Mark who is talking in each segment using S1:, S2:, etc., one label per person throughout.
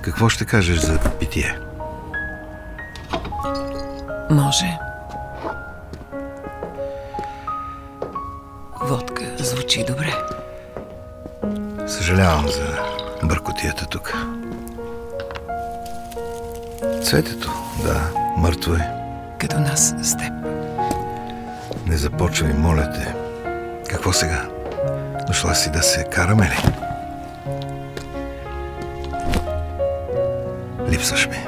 S1: Какво ще кажеш за питие?
S2: Може. Водка звучи добре.
S1: Съжалявам за бъркотията тук. Цветето, да, мъртво е.
S2: Като нас с теб.
S1: Не започвай, моля те. Какво сега? Дошла си да се караме ли? Липсваш ми.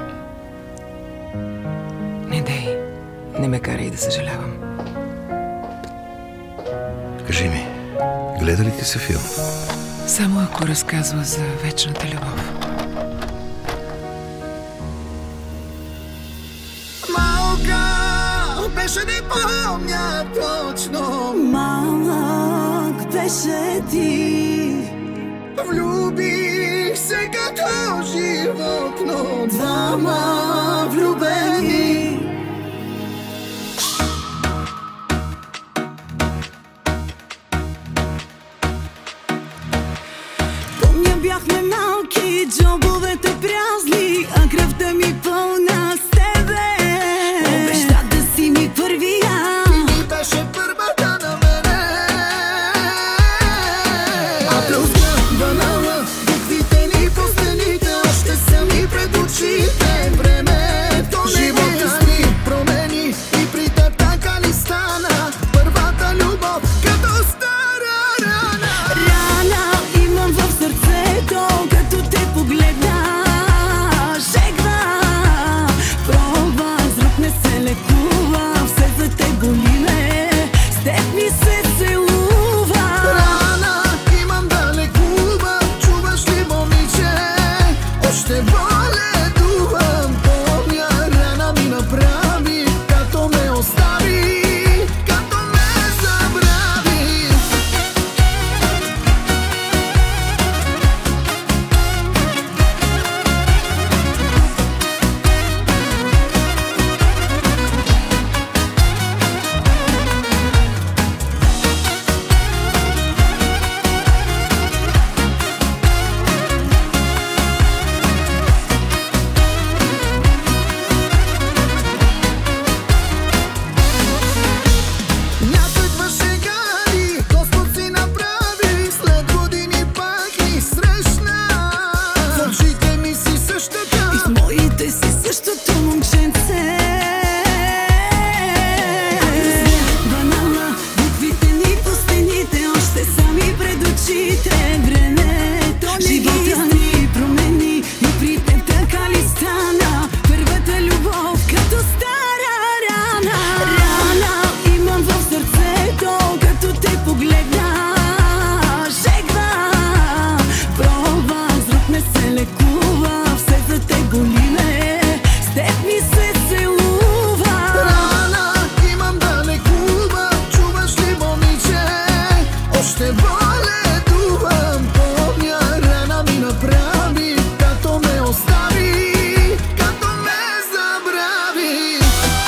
S2: Не дей. Не ме карай да съжалявам.
S1: Кажи ми, гледа ли ти се филм?
S2: Само ако разказва за вечната любов.
S3: Малка беше, не помня точно. Малък беше ти. Влюбих се като животно. Двама влюбени. Помня, бяхме малки, джобовете празни, а кръвта ми пълна с тебе. Обеща да си ми първия. Ти беше първата на мене. А плюсна банала, буквите ни по стените още са ми пред очите. Времето живота ни промени и при теб така ли стана първата любов като стара рана. Рана имам в сърцето, като те погледна. Жегва, проба, с друг не се лекува. Все за те боли ме, с теб ми се целува. Рана имам да лекува, чуваш ли, момиче? Още боледувам. Помня, рана ми направи, като ме остави, като ме забрави. Някой твърше гари, Господ си направи, след години пак ни срещна. В очите ми си същата и в моите си същото момченце. Банала, буквите ни по стените още са ми пред очите. Времето живота ни промени и при теб така ли стана първата любов като стара рана. Рана имам в сърцето, като те погледна. Жегва, проба, с друг не се лекува. Все за те боли ме, с теб ми се целува. Рана имам да лекува, чуваш ли, момиче? Още боледувам. Помня, рана ми направи, като ме остави, като ме забрави.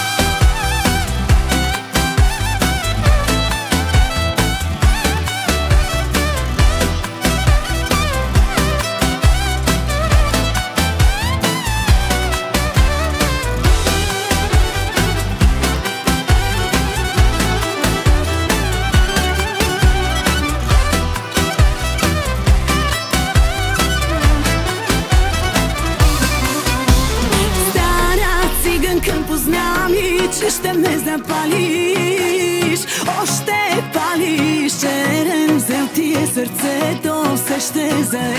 S3: Стара циганка, позна ми, че ще ме запалиш. Още палиш, черен взел ти е сърцето, все ще